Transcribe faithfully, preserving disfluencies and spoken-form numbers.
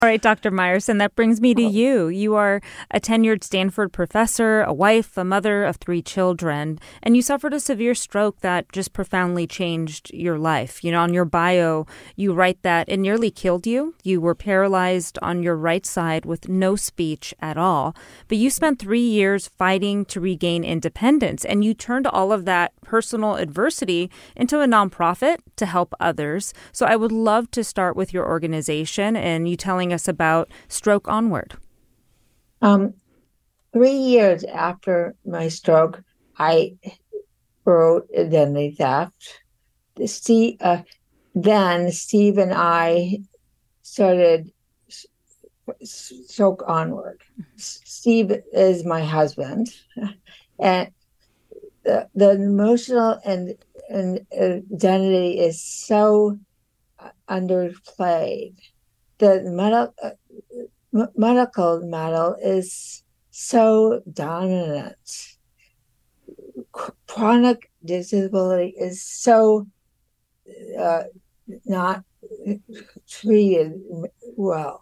All right, Doctor Meyerson, that brings me to you. You are a tenured Stanford professor, a wife, a mother of three children, and you suffered a severe stroke that just profoundly changed your life. You know, on your bio, you write that it nearly killed you. You were paralyzed on your right side with no speech at all. But you spent three years fighting to regain independence, and you turned all of that personal adversity into a nonprofit to help others. So I would love to start with your organization and you telling us about Stroke Onward. Um, three years after my stroke, I wrote Identity Theft. Steve, uh, then Steve and I started Stroke Onward. Steve is my husband, and the, the emotional and, and identity is so underplayed. The medical uh, medical model is so dominant. Chronic disability is so uh, not treated well.